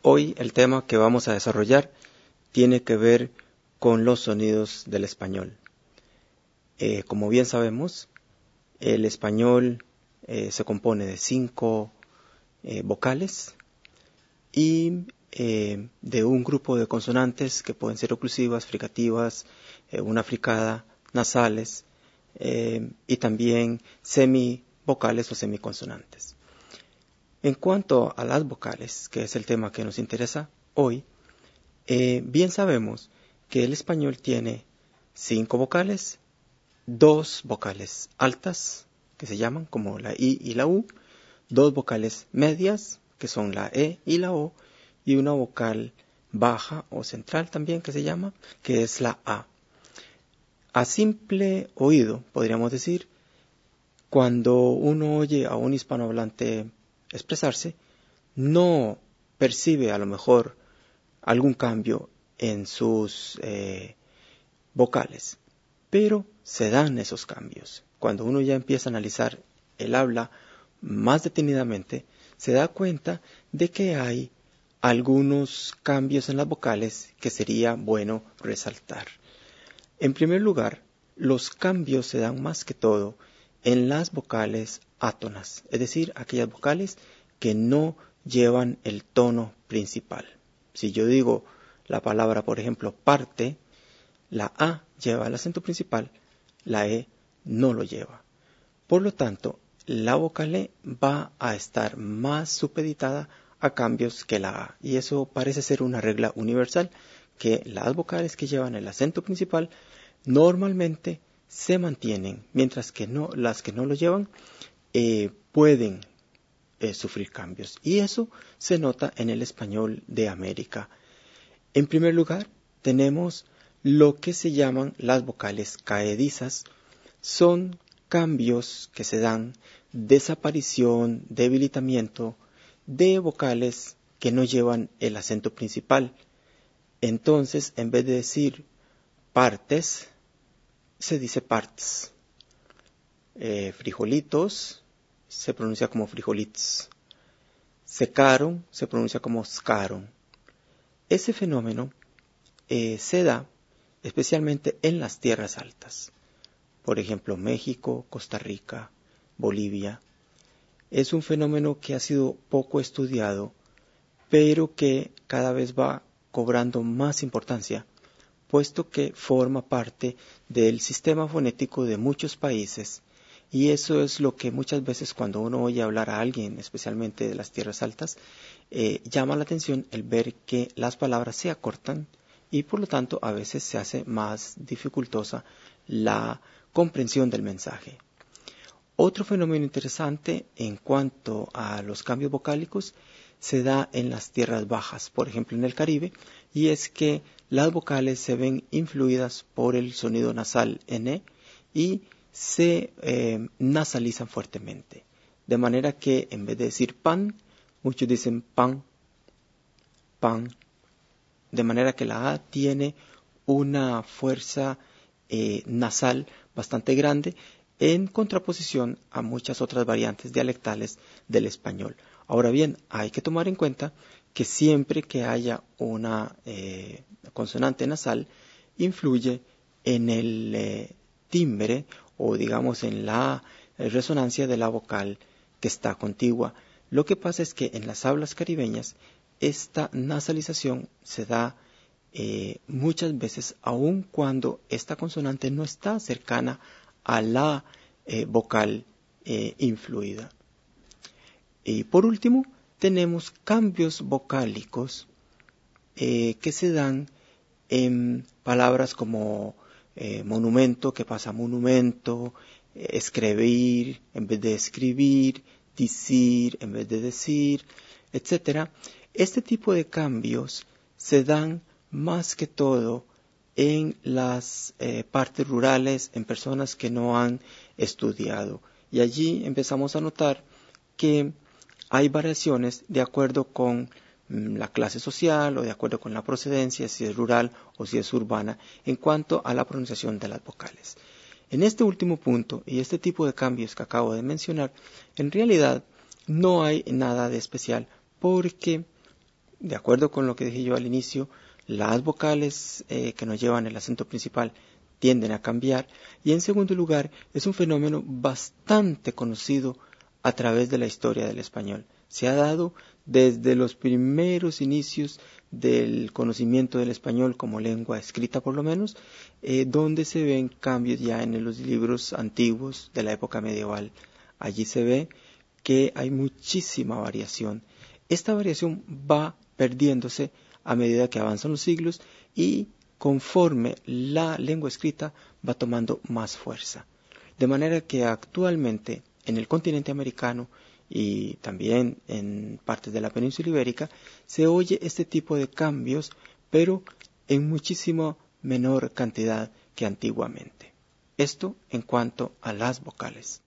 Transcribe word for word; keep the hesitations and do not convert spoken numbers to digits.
Hoy el tema que vamos a desarrollar tiene que ver con los sonidos del español. Eh, como bien sabemos, el español eh, se compone de cinco eh, vocales y eh, de un grupo de consonantes que pueden ser oclusivas, fricativas, eh, una fricada, nasales eh, y también semivocales o semiconsonantes. En cuanto a las vocales, que es el tema que nos interesa hoy, eh, bien sabemos que el español tiene cinco vocales, dos vocales altas, que se llaman como la I y la U, dos vocales medias, que son la E y la O, y una vocal baja o central también, que se llama, que es la A. A simple oído, podríamos decir, cuando uno oye a un hispanohablante expresarse, no percibe a lo mejor algún cambio en sus eh, vocales, pero se dan esos cambios. Cuando uno ya empieza a analizar el habla más detenidamente, se da cuenta de que hay algunos cambios en las vocales que sería bueno resaltar. En primer lugar, los cambios se dan más que todo en las vocales átonas, es decir, aquellas vocales que no llevan el tono principal. Si yo digo la palabra, por ejemplo, parte, la A lleva el acento principal, la E no lo lleva. Por lo tanto, la vocal E va a estar más supeditada a cambios que la A. Y eso parece ser una regla universal, que las vocales que llevan el acento principal normalmente se mantienen, mientras que no, las que no lo llevan eh, pueden eh, sufrir cambios. Y eso se nota en el español de América. En primer lugar, tenemos lo que se llaman las vocales caedizas. Son cambios que se dan, desaparición, debilitamiento de vocales que no llevan el acento principal. Entonces, en vez de decir partes, se dice parts. Eh, frijolitos se pronuncia como frijolits. Secaron se pronuncia como scaron. Ese fenómeno eh, se da especialmente en las tierras altas. Por ejemplo, México, Costa Rica, Bolivia. Es un fenómeno que ha sido poco estudiado, pero que cada vez va cobrando más importancia, puesto que forma parte del sistema fonético de muchos países, y eso es lo que muchas veces cuando uno oye hablar a alguien, especialmente de las tierras altas, eh, llama la atención el ver que las palabras se acortan y por lo tanto a veces se hace más dificultosa la comprensión del mensaje. Otro fenómeno interesante en cuanto a los cambios vocálicos se da en las tierras bajas, por ejemplo en el Caribe, y es que las vocales se ven influidas por el sonido nasal N y se eh, nasalizan fuertemente. De manera que en vez de decir pan, muchos dicen pan, pan. De manera que la A tiene una fuerza eh, nasal bastante grande en contraposición a muchas otras variantes dialectales del español. Ahora bien, hay que tomar en cuenta que siempre que haya una eh, consonante nasal, influye en el eh, timbre o digamos en la eh, resonancia de la vocal que está contigua. Lo que pasa es que en las hablas caribeñas esta nasalización se da eh, muchas veces aun cuando esta consonante no está cercana a la eh, vocal eh, influida. Y por último, tenemos cambios vocálicos eh, que se dan en palabras como eh, monumento, que pasa a monumento, eh, escribir en vez de escribir, decir en vez de decir, etcétera. Este tipo de cambios se dan más que todo en las eh, partes rurales, en personas que no han estudiado. Y allí empezamos a notar que hay variaciones de acuerdo con mm, la clase social o de acuerdo con la procedencia, si es rural o si es urbana, en cuanto a la pronunciación de las vocales. En este último punto y este tipo de cambios que acabo de mencionar, en realidad no hay nada de especial porque de acuerdo con lo que dije yo al inicio, las vocales eh, que nos llevan el acento principal tienden a cambiar. Y en segundo lugar, es un fenómeno bastante conocido a través de la historia del español. Se ha dado desde los primeros inicios del conocimiento del español como lengua escrita por lo menos, eh, donde se ven cambios ya en los libros antiguos de la época medieval. Allí se ve que hay muchísima variación. Esta variación va perdiéndose a medida que avanzan los siglos y conforme la lengua escrita va tomando más fuerza. De manera que actualmente en el continente americano y también en partes de la península ibérica se oye este tipo de cambios, pero en muchísimo menor cantidad que antiguamente. Esto en cuanto a las vocales.